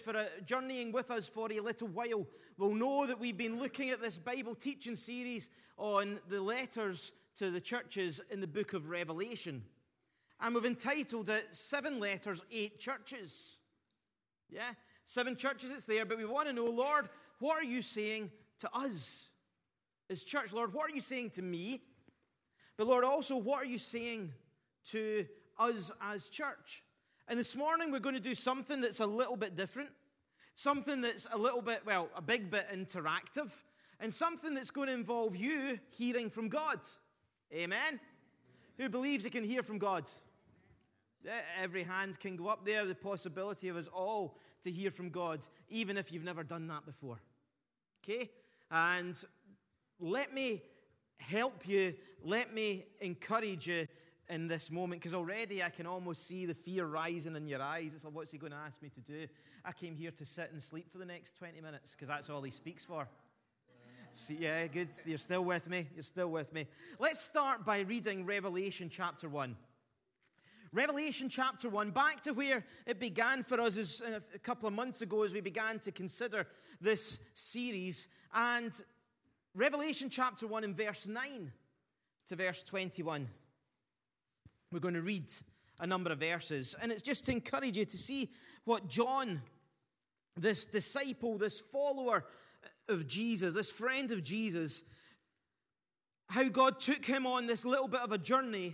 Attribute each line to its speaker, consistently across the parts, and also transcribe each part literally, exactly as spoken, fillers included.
Speaker 1: for a, journeying with us for a little while will know that we've been looking at this Bible teaching series on the letters to the churches in the book of Revelation. And we've entitled it, Seven Letters, Eight Churches. Yeah, seven churches, it's there, but we want to know, Lord, what are you saying to us as church? Lord, what are you saying to me? But Lord, also, what are you saying to us as church? And this morning we're going to do something that's a little bit different, something that's a little bit, well, a big bit interactive, and something that's going to involve you hearing from God. Amen? Who believes he can hear from God? Every hand can go up there, the possibility of us all to hear from God, even if you've never done that before. Okay? And let me help you, let me encourage you in this moment, because already I can almost see the fear rising in your eyes. It's like, what's he going to ask me to do? I came here to sit and sleep for the next twenty minutes, because that's all he speaks for. See, yeah, good. You're still with me. You're still with me. Let's start by reading Revelation chapter one. Revelation chapter one, back to where it began for us as, uh, a couple of months ago as we began to consider this series. And Revelation chapter one in verse nine to verse twenty-one. We're going to read a number of verses, and it's just to encourage you to see what John, this disciple, this follower of Jesus, this friend of Jesus, how God took him on this little bit of a journey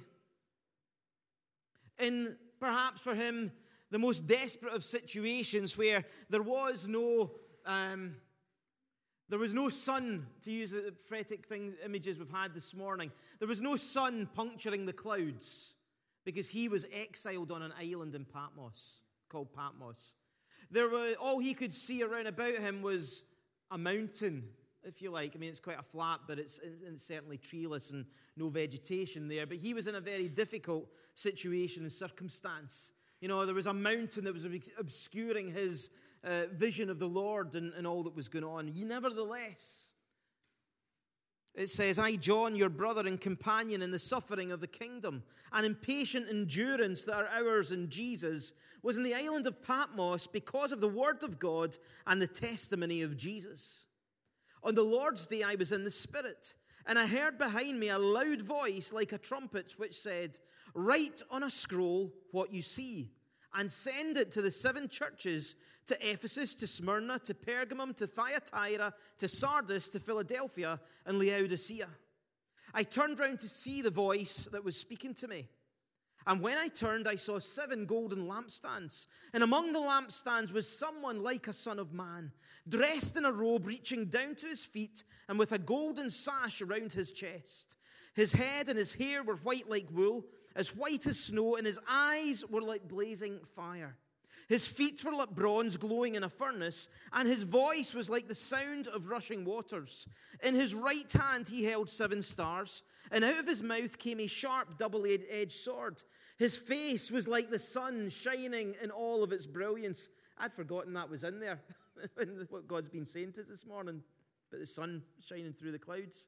Speaker 1: in perhaps for him the most desperate of situations where there was no um, there was no sun, to use the prophetic things, images we've had this morning. There was no sun puncturing the clouds, because he was exiled on an island in Patmos, called Patmos. There were, all he could see around about him was a mountain, if you like. I mean, it's quite a flat, but it's, it's certainly treeless and no vegetation there. But he was in a very difficult situation and circumstance. You know, there was a mountain that was obscuring his uh, vision of the Lord and, and all that was going on. He, nevertheless, it says, I, John, your brother and companion in the suffering of the kingdom, and in patient endurance that are ours in Jesus, was in the island of Patmos because of the word of God and the testimony of Jesus. On the Lord's day I was in the Spirit, and I heard behind me a loud voice like a trumpet, which said, write on a scroll what you see, and send it to the seven churches, to Ephesus, to Smyrna, to Pergamum, to Thyatira, to Sardis, to Philadelphia, and Laodicea. I turned round to see the voice that was speaking to me. And when I turned, I saw seven golden lampstands. And among the lampstands was someone like a son of man, dressed in a robe reaching down to his feet, and with a golden sash around his chest. His head and his hair were white like wool, as white as snow, and his eyes were like blazing fire. His feet were like bronze glowing in a furnace, and his voice was like the sound of rushing waters. In his right hand he held seven stars, and out of his mouth came a sharp double-edged sword. His face was like the sun shining in all of its brilliance. I'd forgotten that was in there, what God's been saying to us this morning, but the sun shining through the clouds.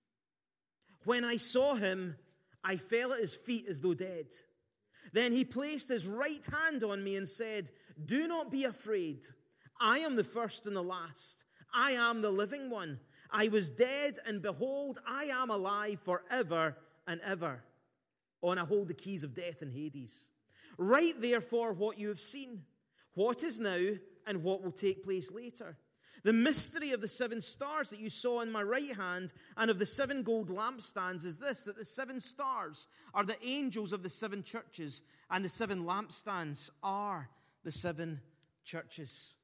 Speaker 1: When I saw him, I fell at his feet as though dead. Then he placed his right hand on me and said, do not be afraid. I am the first and the last. I am the living one. I was dead, and behold, I am alive forever and ever. On I hold the keys of death and Hades. Write therefore what you have seen, what is now, and what will take place later. The mystery of the seven stars that you saw in my right hand and of the seven gold lampstands is this, that the seven stars are the angels of the seven churches, and the seven lampstands are the seven churches.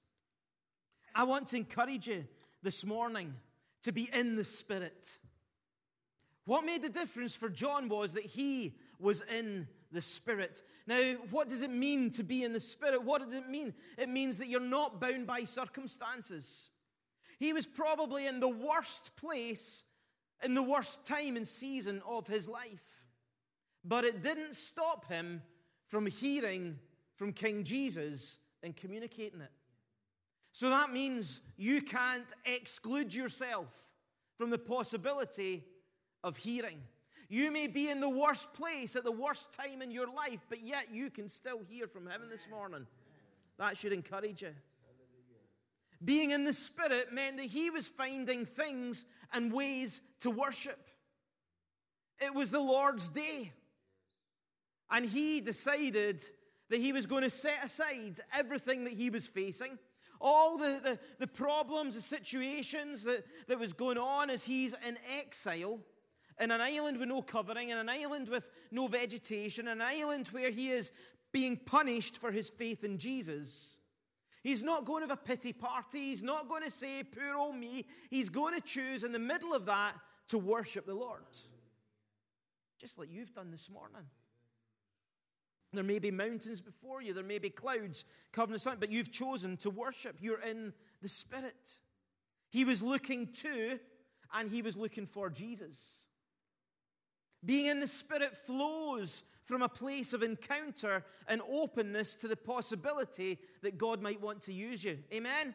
Speaker 1: I want to encourage you this morning to be in the Spirit. What made the difference for John was that he was in the Spirit. Now, what does it mean to be in the Spirit? What does it mean? It means that you're not bound by circumstances. He was probably in the worst place, in the worst time and season of his life. But it didn't stop him from hearing from King Jesus and communicating it. So that means you can't exclude yourself from the possibility of hearing. You may be in the worst place at the worst time in your life, but yet you can still hear from heaven this morning. That should encourage you. Being in the Spirit meant that he was finding things and ways to worship. It was the Lord's day. And he decided that he was going to set aside everything that he was facing, all the, the, the problems, the situations that, that was going on as he's in exile, in an island with no covering, in an island with no vegetation, an island where he is being punished for his faith in Jesus. He's not going to have a pity party. He's not going to say, poor old me. He's going to choose in the middle of that to worship the Lord. Just like you've done this morning. There may be mountains before you. There may be clouds covering the sun, but you've chosen to worship. You're in the Spirit. He was looking to, and he was looking for Jesus. Being in the Spirit flows from a place of encounter and openness to the possibility that God might want to use you. Amen?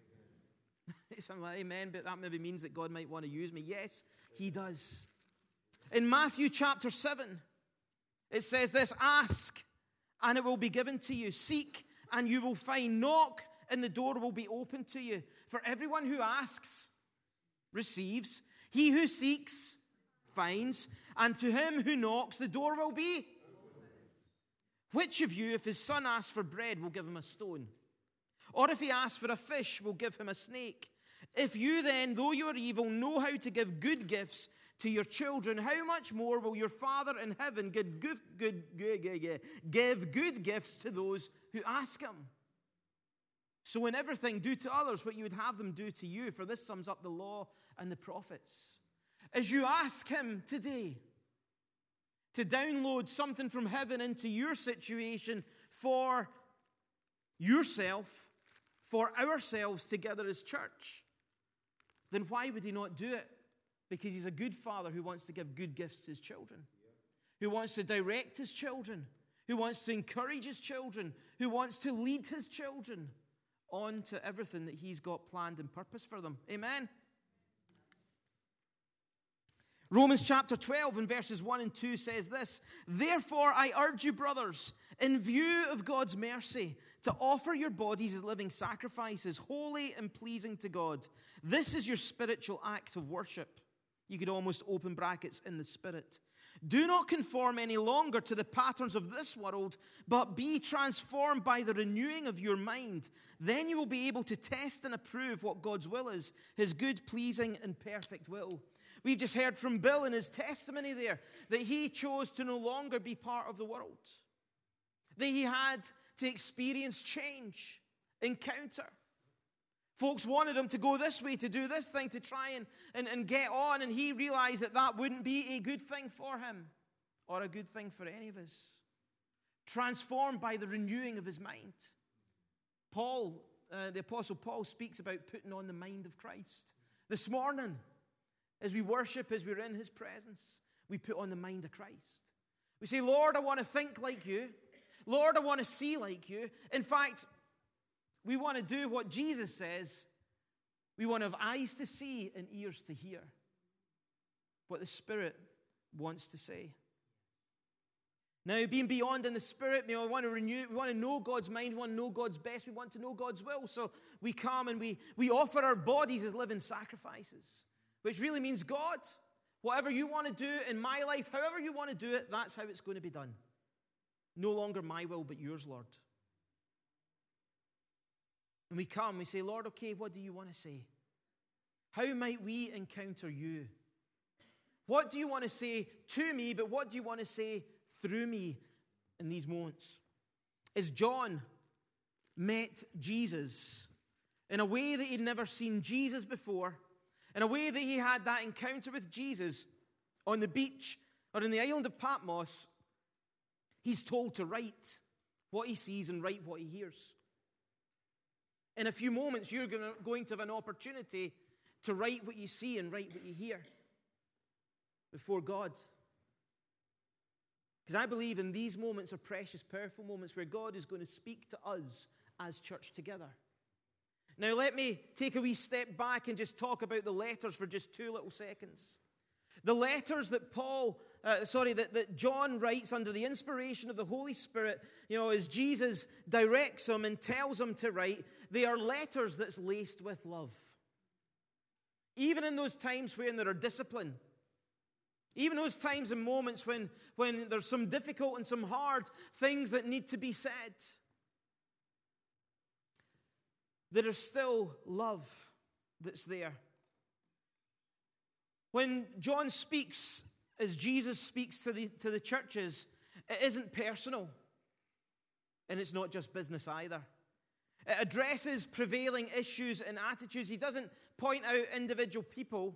Speaker 1: I'm like, amen, but that maybe means that God might want to use me. Yes, he does. In Matthew chapter seven, it says this, ask, and it will be given to you. Seek, and you will find. Knock, and the door will be opened to you. For everyone who asks, receives. He who seeks, finds. And to him who knocks, the door will be. Which of you, if his son asks for bread, will give him a stone? Or if he asks for a fish, will give him a snake? If you then, though you are evil, know how to give good gifts to your children, how much more will your Father in heaven give good, good, good, good, give good gifts to those who ask him? So in everything, do to others what you would have them do to you, for this sums up the law and the prophets. As you ask him today to download something from heaven into your situation for yourself, for ourselves together as church, then why would he not do it? Because he's a good father who wants to give good gifts to his children, who wants to direct his children, who wants to encourage his children, who wants to lead his children on to everything that he's got planned and purpose for them. Amen? Romans chapter twelve and verses one and two says this, therefore I urge you, brothers, in view of God's mercy, to offer your bodies as living sacrifices, holy and pleasing to God. This is your spiritual act of worship. You could almost open brackets in the Spirit. Do not conform any longer to the patterns of this world, but be transformed by the renewing of your mind. Then you will be able to test and approve what God's will is, his good, pleasing, and perfect will. We've just heard from Bill in his testimony there that he chose to no longer be part of the world. That he had to experience change, encounter. Folks wanted him to go this way, to do this thing, to try and, and, and get on, and he realized that that wouldn't be a good thing for him or a good thing for any of us. Transformed by the renewing of his mind. Paul, uh, the Apostle Paul, speaks about putting on the mind of Christ. This morning, as we worship, as we're in his presence, we put on the mind of Christ. We say, Lord, I want to think like you. Lord, I want to see like you. In fact, we want to do what Jesus says. We want to have eyes to see and ears to hear what the Spirit wants to say. Now, being beyond in the Spirit, we want to renew, we want to know God's mind, we want to know God's best, we want to know God's will. So we come and we, we offer our bodies as living sacrifices, which really means, God, whatever you want to do in my life, however you want to do it, that's how it's going to be done. No longer my will, but yours, Lord. And we come, we say, Lord, okay, what do you want to say? How might we encounter you? What do you want to say to me, but what do you want to say through me in these moments? As John met Jesus in a way that he'd never seen Jesus before, in a way that he had that encounter with Jesus on the beach or in the island of Patmos, he's told to write what he sees and write what he hears. In a few moments, you're going to have an opportunity to write what you see and write what you hear before God. Because I believe in these moments are precious, powerful moments where God is going to speak to us as church together. Now, let me take a wee step back and just talk about the letters for just two little seconds. The letters that Paul uh, sorry, that, that John writes under the inspiration of the Holy Spirit, you know, as Jesus directs him and tells him to write, they are letters that's laced with love. Even in those times when there are discipline, even those times and moments when, when there's some difficult and some hard things that need to be said, there is still love that's there. When John speaks, as Jesus speaks to the, to the churches, it isn't personal. And it's not just business either. It addresses prevailing issues and attitudes. He doesn't point out individual people.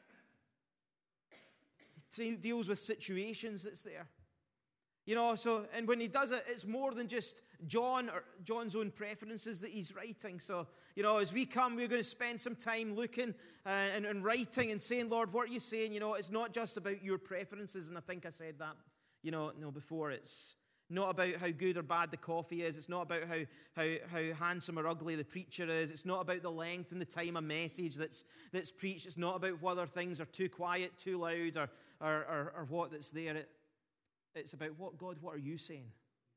Speaker 1: He deals with situations that's there. You know, so, and when he does it, it's more than just John or John's own preferences that he's writing. So, you know, as we come, we're going to spend some time looking uh, and, and writing and saying, Lord, what are you saying? You know, it's not just about your preferences, and I think I said that, you know, no, before. It's not about how good or bad the coffee is. It's not about how, how, how handsome or ugly the preacher is. It's not about the length and the time of message that's, that's preached. It's not about whether things are too quiet, too loud, or, or, or, or what that's there. It, It's about, what, God, what are you saying?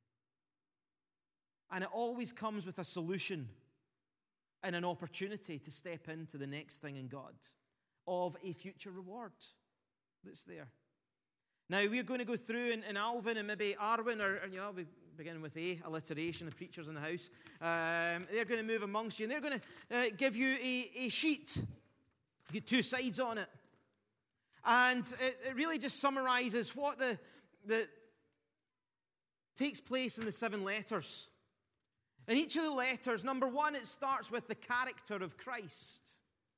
Speaker 1: And it always comes with a solution and an opportunity to step into the next thing in God of a future reward that's there. Now, we're going to go through, and, and Alvin and maybe Arwin, or, or you know, we beginning with A, alliteration, the preachers in the house. Um, they're going to move amongst you, and they're going to uh, give you a, a sheet. You get two sides on it. And it, it really just summarizes what the... that takes place in the seven letters. In each of the letters, number one, it starts with the character of Christ.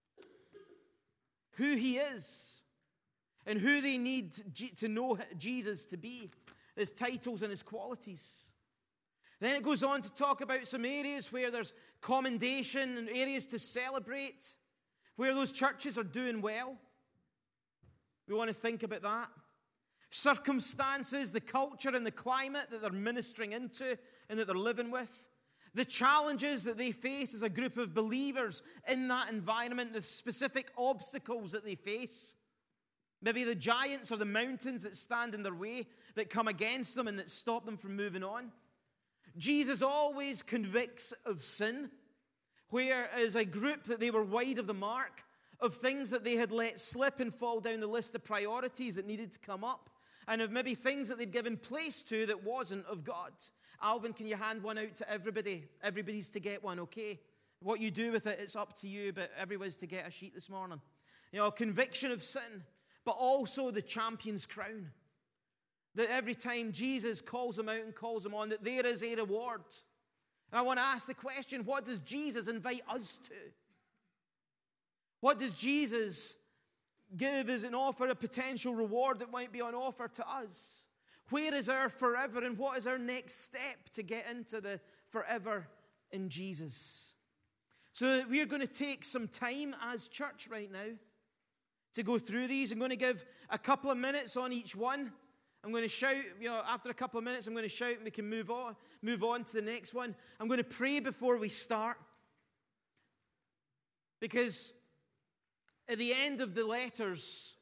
Speaker 1: Who he is. And who they need to know Jesus to be. His titles and his qualities. Then it goes on to talk about some areas where there's commendation and areas to celebrate. Where those churches are doing well. We want to think about that. Circumstances, the culture and the climate that they're ministering into and that they're living with. The challenges that they face as a group of believers in that environment, the specific obstacles that they face. Maybe the giants or the mountains that stand in their way, that come against them and that stop them from moving on. Jesus always convicts of sin, where as a group that they were wide of the mark, of things that they had let slip and fall down the list of priorities that needed to come up. And of maybe things that they'd given place to that wasn't of God. Alvin, can you hand one out to everybody? Everybody's to get one, okay? What you do with it, it's up to you, but everyone's to get a sheet this morning. You know, conviction of sin, but also the champion's crown. That every time Jesus calls them out and calls them on, that there is a reward. And I want to ask the question, what does Jesus invite us to? What does Jesus give as an offer, a potential reward that might be on offer to us? Where is our forever, and what is our next step to get into the forever in Jesus? So we're going to take some time as church right now to go through these. I'm going to give a couple of minutes on each one. I'm going to shout, you know, after a couple of minutes, I'm going to shout and we can move on, move on to the next one. I'm going to pray before we start. Because at the end of the letters,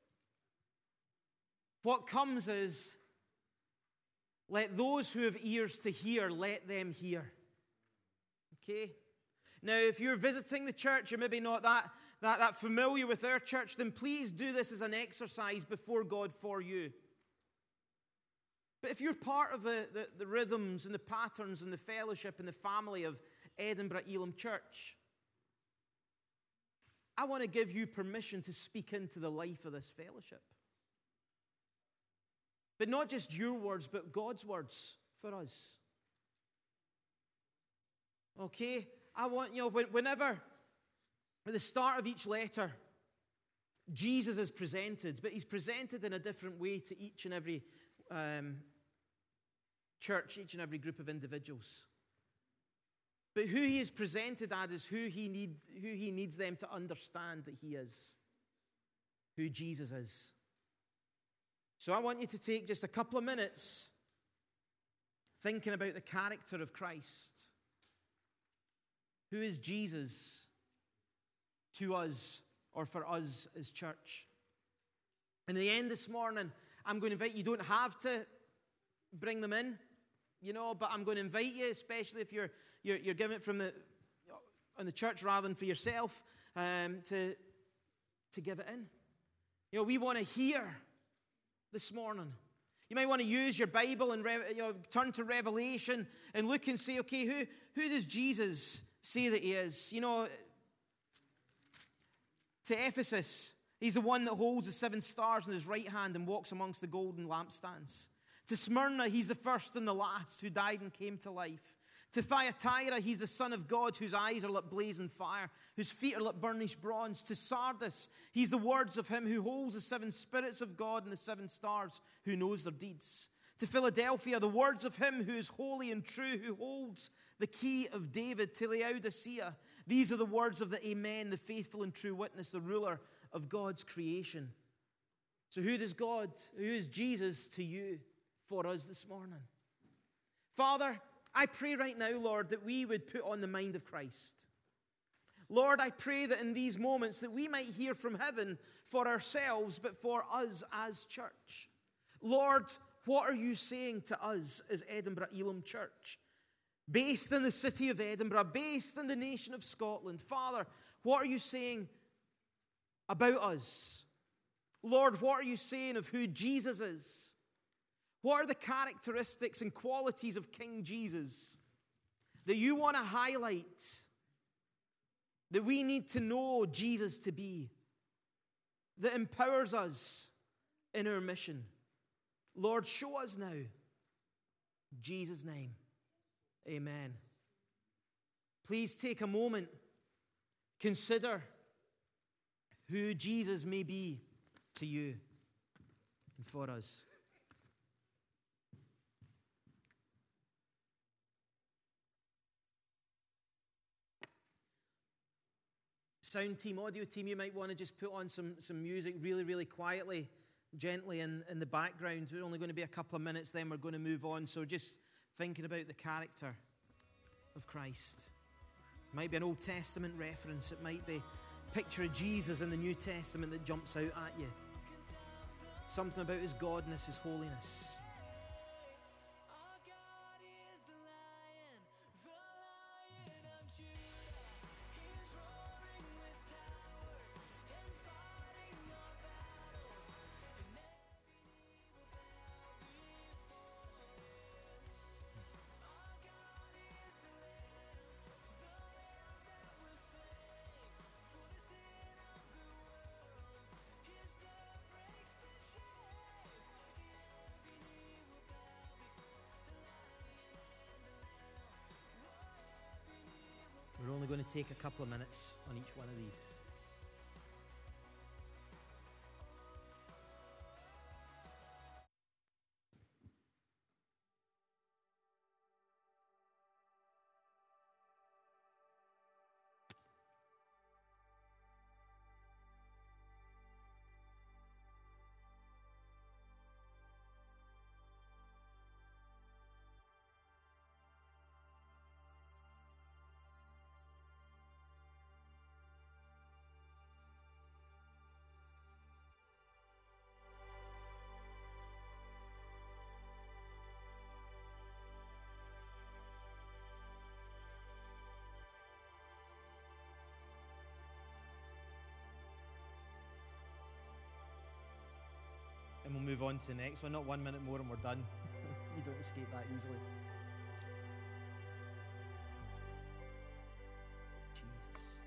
Speaker 1: what comes is, let those who have ears to hear, let them hear. Okay? Now, if you're visiting the church, you're maybe not that, that, that familiar with our church, then please do this as an exercise before God for you. But if you're part of the, the, the rhythms and the patterns and the fellowship and the family of Edinburgh Elim Church, I want to give you permission to speak into the life of this fellowship. But not just your words, but God's words for us. Okay? I want, you know, whenever, at the start of each letter, Jesus is presented, but he's presented in a different way to each and every um, church, each and every group of individuals. But who he is presented as is who he, need, who he needs them to understand that he is. Who Jesus is. So I want you to take just a couple of minutes thinking about the character of Christ. Who is Jesus to us or for us as church? And in the end this morning, I'm going to invite you. You don't have to bring them in, you know, but I'm going to invite you, especially if you're you're, you're giving it from the on the church rather than for yourself, um, to to give it in. You know, we want to hear this morning. You might want to use your Bible and you know, turn to Revelation and look and say, okay, who who does Jesus say that he is? You know, to Ephesus, he's the one that holds the seven stars in his right hand and walks amongst the golden lampstands. To Smyrna, he's the first and the last who died and came to life. To Thyatira, he's the Son of God whose eyes are like blazing fire, whose feet are like burnished bronze. To Sardis, he's the words of him who holds the seven spirits of God and the seven stars, who knows their deeds. To Philadelphia, the words of him who is holy and true, who holds the key of David. To Laodicea, these are the words of the Amen, the faithful and true witness, the ruler of God's creation. So who does God, who is Jesus to you, for us this morning? Father, I pray right now, Lord, that we would put on the mind of Christ. Lord, I pray that in these moments that we might hear from heaven for ourselves, but for us as church. Lord, what are you saying to us as Edinburgh Elim Church? Based in the city of Edinburgh, based in the nation of Scotland. Father, what are you saying about us? Lord, what are you saying of who Jesus is? What are the characteristics and qualities of King Jesus that you want to highlight, that we need to know Jesus to be, that empowers us in our mission? Lord, show us now. In Jesus' name, amen. Please take a moment, consider who Jesus may be to you and for us. Sound team, audio team, you might want to just put on some, some music really, really quietly, gently in, in the background. We're only going to be a couple of minutes, then we're going to move on. So just thinking about the character of Christ. It might be an Old Testament reference. It might be a picture of Jesus in the New Testament that jumps out at you. Something about his godness, his holiness. We're only going to take a couple of minutes on each one of these. And we'll move on to the next one. Not one minute more and we're done. You don't escape that easily. Jesus.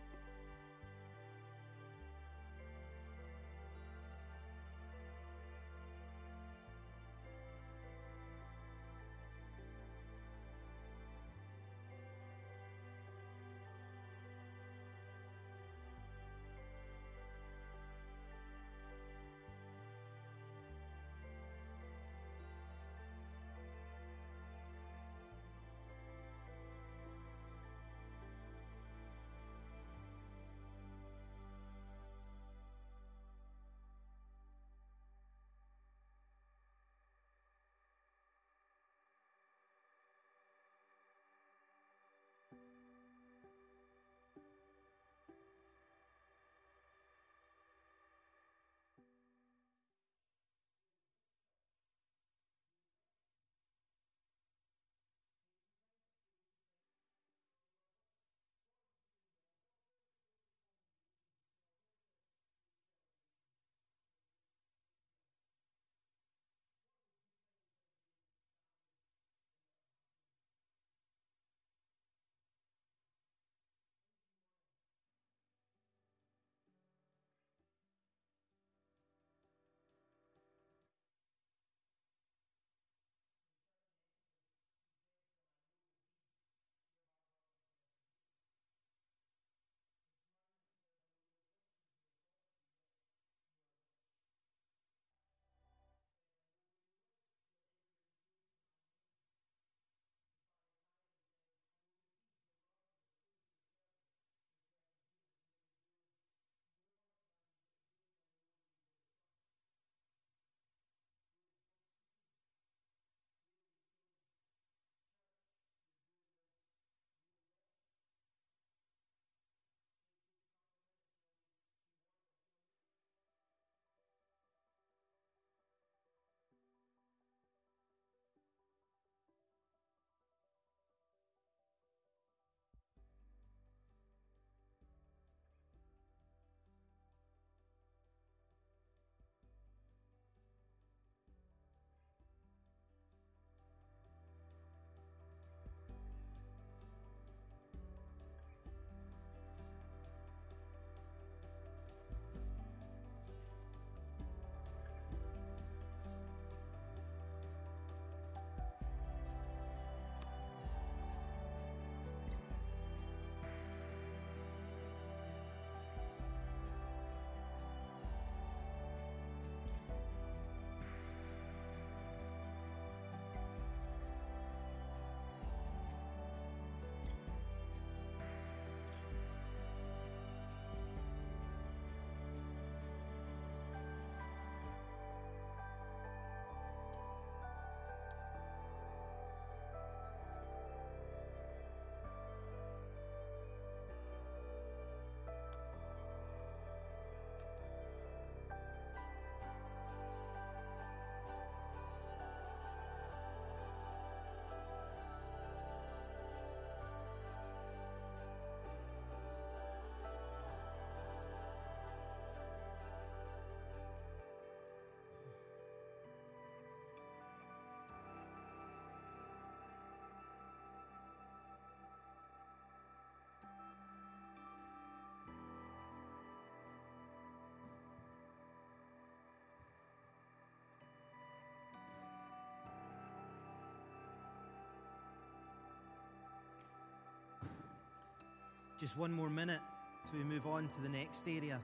Speaker 1: Just one more minute till we move on to the next area.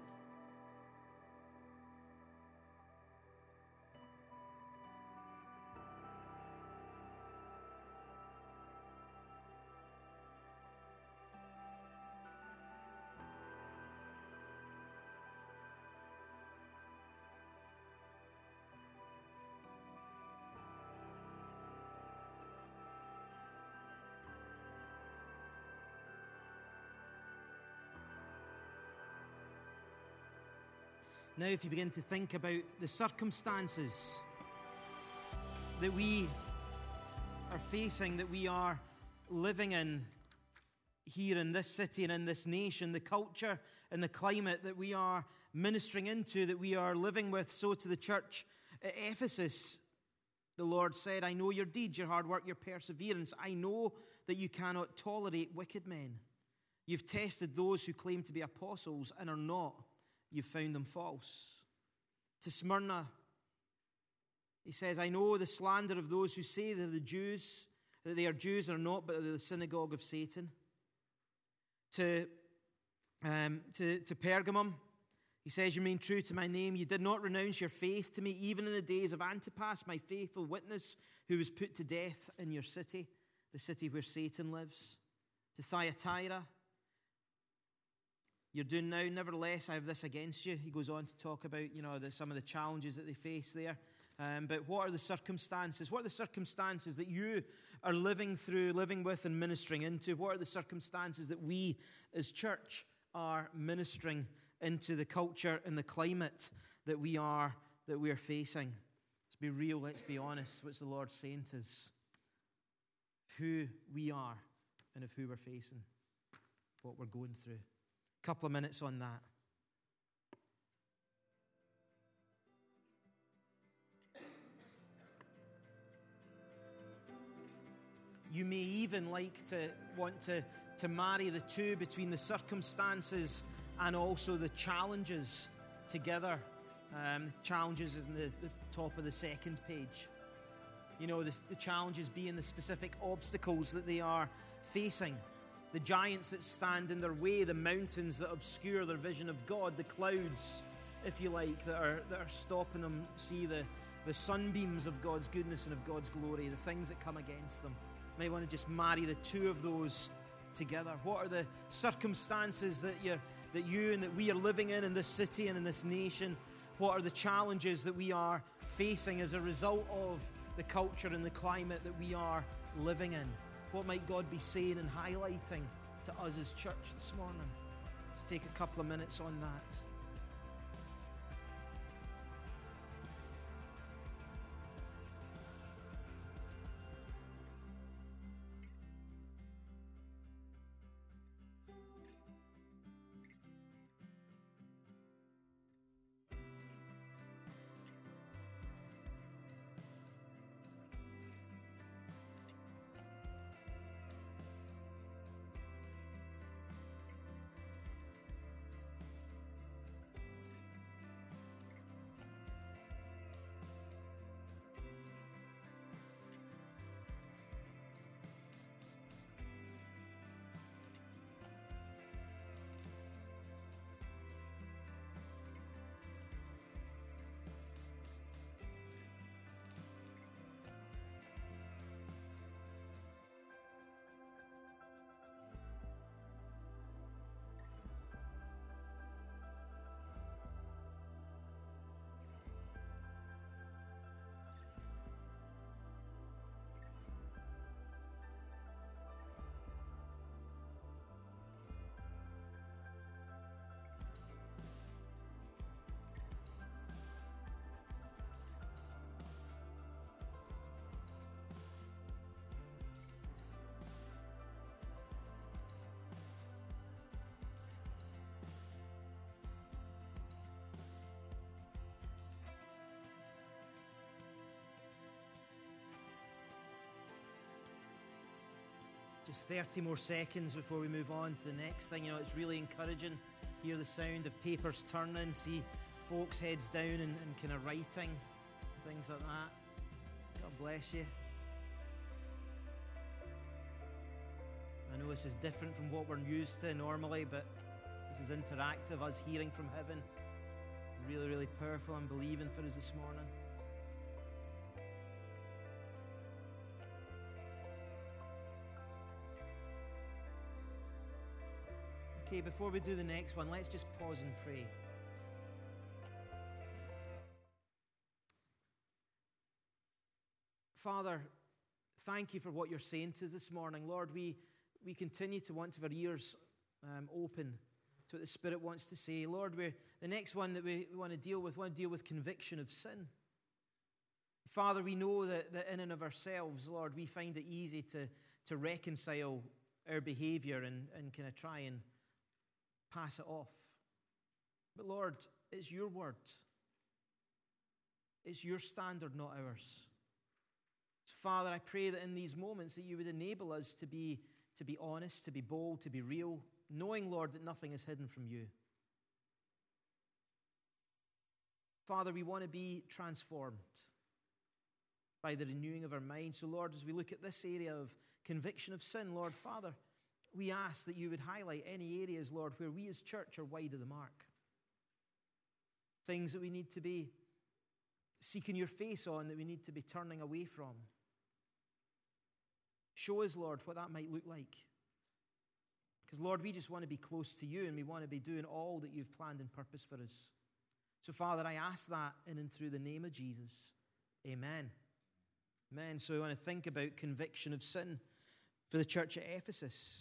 Speaker 1: Now, if you begin to think about the circumstances that we are facing, that we are living in here in this city and in this nation, the culture and the climate that we are ministering into, that we are living with, so to the church at Ephesus, the Lord said, I know your deeds, your hard work, your perseverance. I know that you cannot tolerate wicked men. You've tested those who claim to be apostles and are not. You found them false. To Smyrna, he says, I know the slander of those who say they're the Jews, that they are Jews or not, but they're the synagogue of Satan. To, um, to, to Pergamum, he says, you remain true to my name. You did not renounce your faith to me, even in the days of Antipas, my faithful witness, who was put to death in your city, the city where Satan lives. To Thyatira, you're doing now, nevertheless, I have this against you. He goes on to talk about, you know, the, some of the challenges that they face there. Um, but what are the circumstances? What are the circumstances that you are living through, living with, and ministering into? What are the circumstances that we as church are ministering into, the culture and the climate that we are that we are facing? Let's be real, let's be honest. What's the Lord saying to us? Who we are and of who we're facing, what we're going through. Couple of minutes on that. You may even like to want to, to marry the two, between the circumstances and also the challenges together. Um, the challenges is in the, the top of the second page. You know, the, the challenges being the specific obstacles that they are facing. The giants that stand in their way, the mountains that obscure their vision of God, the clouds, if you like, that are that are stopping them see the, the sunbeams of God's goodness and of God's glory, the things that come against them. You may want to just marry the two of those together. What are the circumstances that you that you and that we are living in in this city and in this nation? What are the challenges that we are facing as a result of the culture and the climate that we are living in? What might God be saying and highlighting to us as church this morning? Let's take a couple of minutes on that. Just thirty more seconds before we move on to the next thing. You know, it's really encouraging. Hear the sound of papers turning, see folks' heads down and, and kind of writing, things like that. God bless you. I know this is different from what we're used to normally, but this is interactive, us hearing from heaven. Really, really powerful and believing for us this morning. Okay, before we do the next one, let's just pause and pray. Father, thank you for what you're saying to us this morning. Lord, we, we continue to want to have our ears um, open to what the Spirit wants to say. Lord, we're, the next one that we want to deal with, we want to deal with conviction of sin. Father, we know that, that in and of ourselves, Lord, we find it easy to, to reconcile our behavior and, and kind of try and pass it off. But Lord, it's your word. It's your standard, not ours. So Father, I pray that in these moments that you would enable us to be, to be honest, to be bold, to be real, knowing, Lord, that nothing is hidden from you. Father, we want to be transformed by the renewing of our mind. So Lord, as we look at this area of conviction of sin, Lord, Father, we ask that you would highlight any areas, Lord, where we as church are wide of the mark. Things that we need to be seeking your face on, that we need to be turning away from. Show us, Lord, what that might look like. Because, Lord, we just want to be close to you and we want to be doing all that you've planned and purposed for us. So, Father, I ask that in and through the name of Jesus. Amen. Amen. So I want to think about conviction of sin for the church at Ephesus.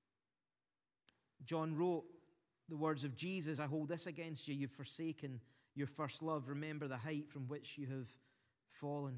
Speaker 1: John wrote the words of Jesus, I hold this against you, you've forsaken your first love. Remember the height from which you have fallen.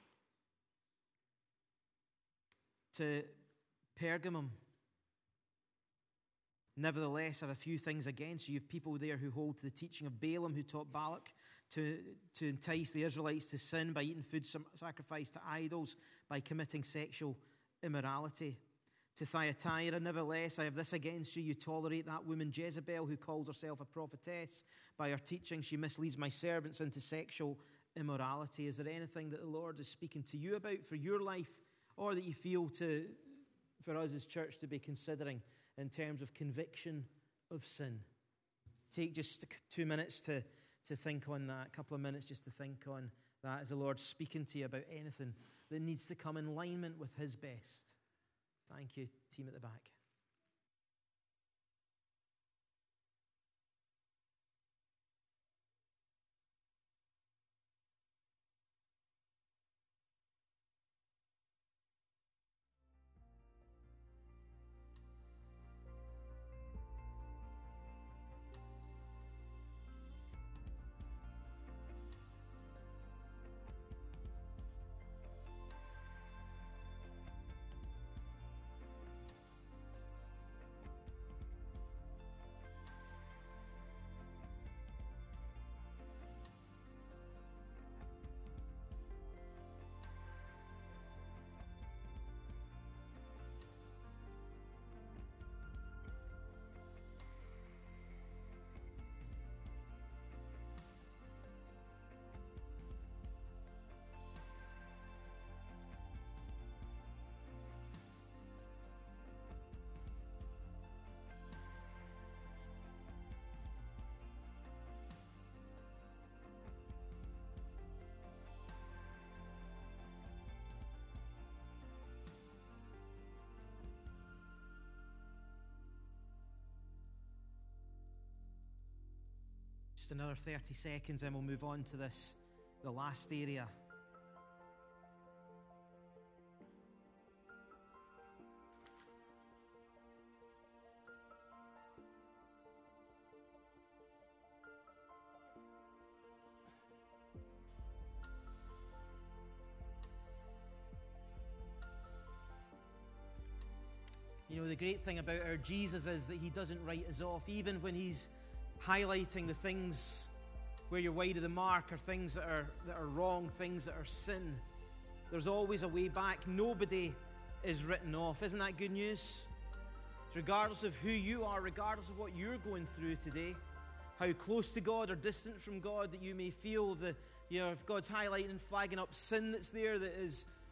Speaker 1: To Pergamum, nevertheless, I have a few things against you. You have people there who hold to the teaching of Balaam, who taught Balak to, to entice the Israelites to sin by eating food sacrificed to idols, by committing sexual immorality. To Thyatira, nevertheless, I have this against you. You tolerate that woman Jezebel, who calls herself a prophetess. By her teaching, she misleads my servants into sexual immorality. Is there anything that the Lord is speaking to you about for your life, or that you feel to, for us as church to be considering in terms of conviction of sin? Take just two minutes to, to think on that, a couple of minutes just to think on that as the Lord's speaking to you about anything that needs to come in alignment with his best. Thank you, team at the back. Just another thirty seconds and we'll move on to this, the last area. You know, the great thing about our Jesus is that he doesn't write us off, even when he's highlighting the things where you're wide of the mark, or things that are that are wrong, things that are sin. There's always a way back. Nobody is written off. Isn't that good news? Regardless of who you are, regardless of what you're going through today, how close to God or distant from God that you may feel, the you know, if God's highlighting and flagging up sin that's there that is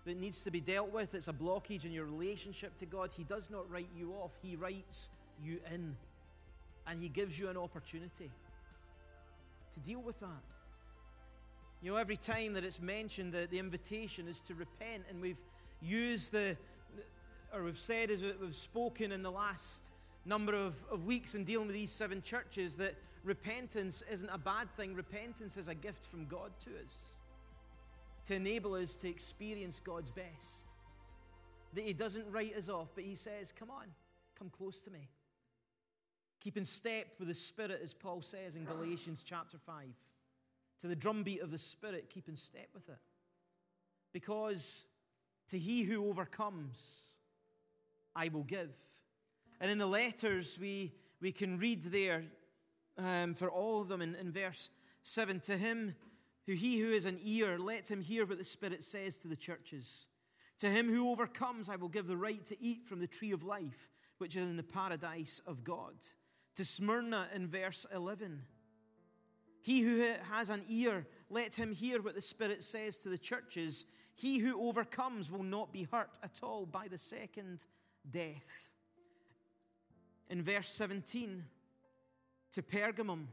Speaker 1: that needs to be dealt with, it's a blockage in your relationship to God, He does not write you off. He writes you in. And He gives you an opportunity to deal with that. You know, every time that it's mentioned that the invitation is to repent, and we've used the, or we've said as we've spoken in the last number of, of weeks in dealing with these seven churches, that repentance isn't a bad thing. Repentance is a gift from God to us to enable us to experience God's best. That He doesn't write us off, but He says, come on, come close to me. Keep in step with the Spirit, as Paul says in Galatians chapter five. To the drumbeat of the Spirit, keep in step with it. Because to he who overcomes, I will give. And in the letters, we, we can read there um, for all of them in, in verse seven, to him who he who has an ear, let him hear what the Spirit says to the churches. To him who overcomes, I will give the right to eat from the tree of life, which is in the paradise of God. To Smyrna in verse eleven, he who has an ear, let him hear what the Spirit says to the churches. He who overcomes will not be hurt at all by the second death. In verse seventeen, to Pergamum,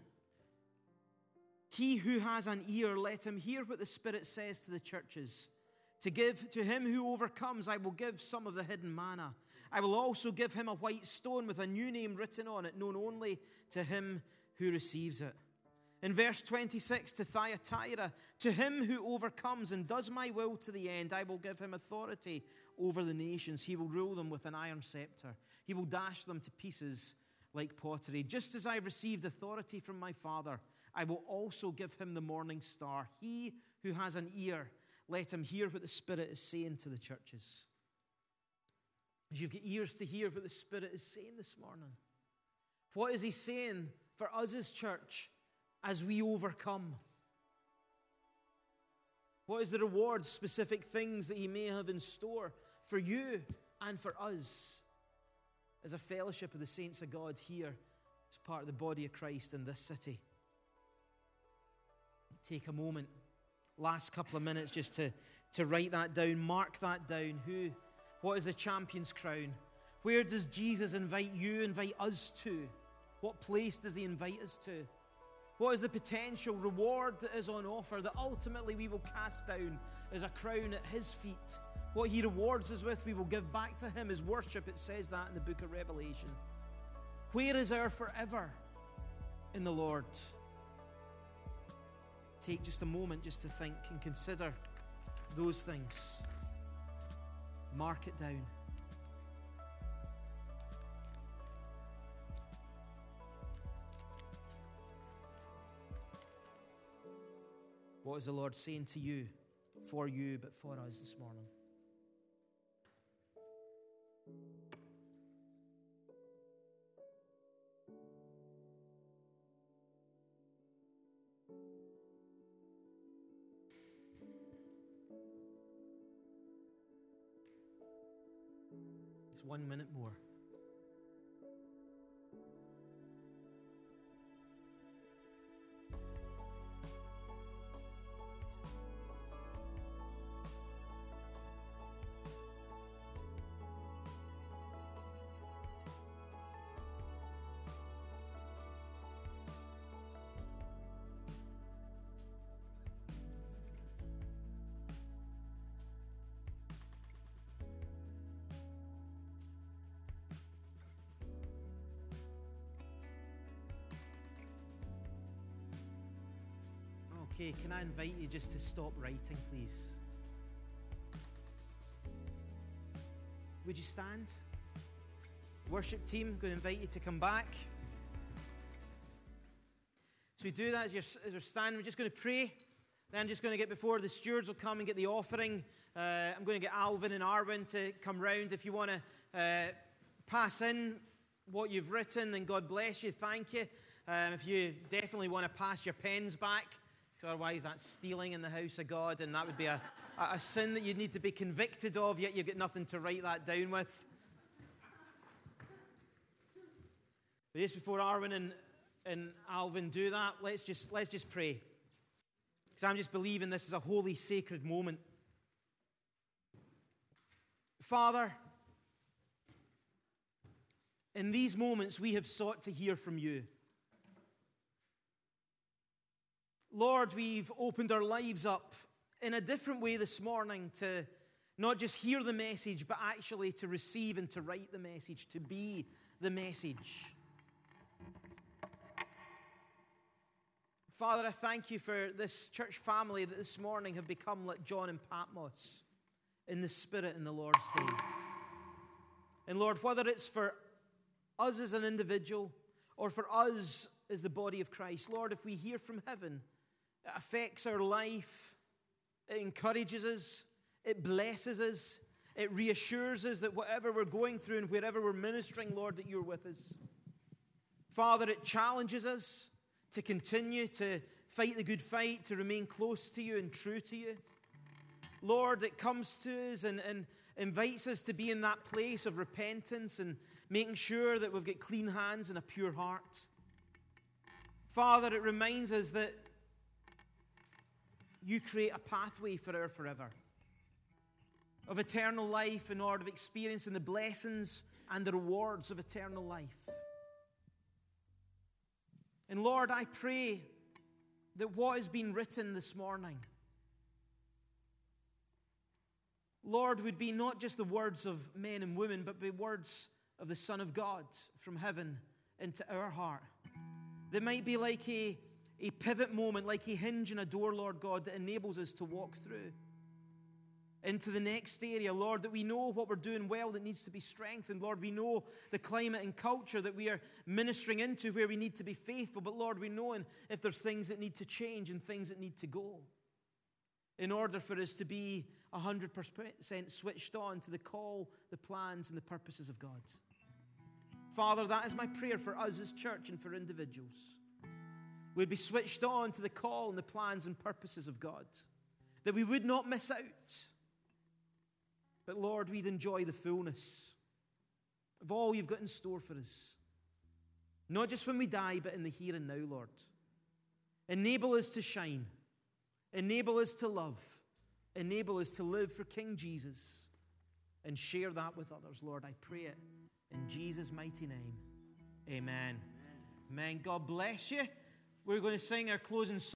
Speaker 1: he who has an ear, let him hear what the Spirit says to the churches. To give to him who overcomes, I will give some of the hidden manna. I will also give him a white stone with a new name written on it, known only to him who receives it. In verse twenty-six, to Thyatira, to him who overcomes and does my will to the end, I will give him authority over the nations. He will rule them with an iron scepter. He will dash them to pieces like pottery. Just as I received authority from my Father, I will also give him the morning star. He who has an ear, let him hear what the Spirit is saying to the churches. As you've got ears to hear what the Spirit is saying this morning. What is He saying for us as church as we overcome? What is the reward, specific things that He may have in store for you and for us as a fellowship of the saints of God here as part of the body of Christ in this city? Take a moment, last couple of minutes, just to, to write that down, mark that down. Who, what is the champion's crown? Where does Jesus invite you, invite us to? What place does He invite us to? What is the potential reward that is on offer that ultimately we will cast down as a crown at His feet? What He rewards us with, we will give back to Him as worship. It says that in the book of Revelation. Where is our forever in the Lord? Take just a moment just to think and consider those things. Mark it down. What is the Lord saying to you, for you, but for us this morning? Just one minute more. Okay, can I invite you just to stop writing, please? Would you stand? Worship team, I'm going to invite you to come back. So we do that as, you're, as we're standing. We're just going to pray. Then I'm just going to get before the stewards will come and get the offering. Uh, I'm going to get Alvin and Arwen to come round. If you want to uh, pass in what you've written, then God bless you. Thank you. Um, if you definitely want to pass your pens back, because otherwise that's stealing in the house of God, and that would be a, a, a sin that you'd need to be convicted of, yet you've got nothing to write that down with. But just before Arwen and, and Alvin do that, let's just, let's just pray. Because I'm just believing this is a holy, sacred moment. Father, in these moments we have sought to hear from you. Lord, we've opened our lives up in a different way this morning to not just hear the message, but actually to receive and to write the message, to be the message. Father, I thank you for this church family that this morning have become like John and Patmos in the Spirit in the Lord's day. And Lord, whether it's for us as an individual or for us as the body of Christ, Lord, if we hear from heaven, it affects our life, it encourages us, it blesses us, it reassures us that whatever we're going through and wherever we're ministering, Lord, that you're with us. Father, it challenges us to continue to fight the good fight, to remain close to you and true to you. Lord, it comes to us and, and invites us to be in that place of repentance and making sure that we've got clean hands and a pure heart. Father, it reminds us that you create a pathway for our forever, of eternal life in order of experiencing the blessings and the rewards of eternal life. And Lord, I pray that what has been written this morning, Lord, would be not just the words of men and women, but be words of the Son of God from heaven into our heart. They might be like a, a pivot moment, like a hinge in a door, Lord God, that enables us to walk through into the next area, Lord, that we know what we're doing well that needs to be strengthened. Lord, we know the climate and culture that we are ministering into where we need to be faithful. But Lord, we know if there's things that need to change and things that need to go in order for us to be one hundred percent switched on to the call, the plans, and the purposes of God. Father, that is my prayer for us as church and for individuals. We'd be switched on to the call and the plans and purposes of God, that we would not miss out. But Lord, we'd enjoy the fullness of all you've got in store for us. Not just when we die, but in the here and now, Lord. Enable us to shine. Enable us to love. Enable us to live for King Jesus and share that with others, Lord. I pray it in Jesus' mighty name. Amen. Amen. God bless you. We're going to sing our closing song.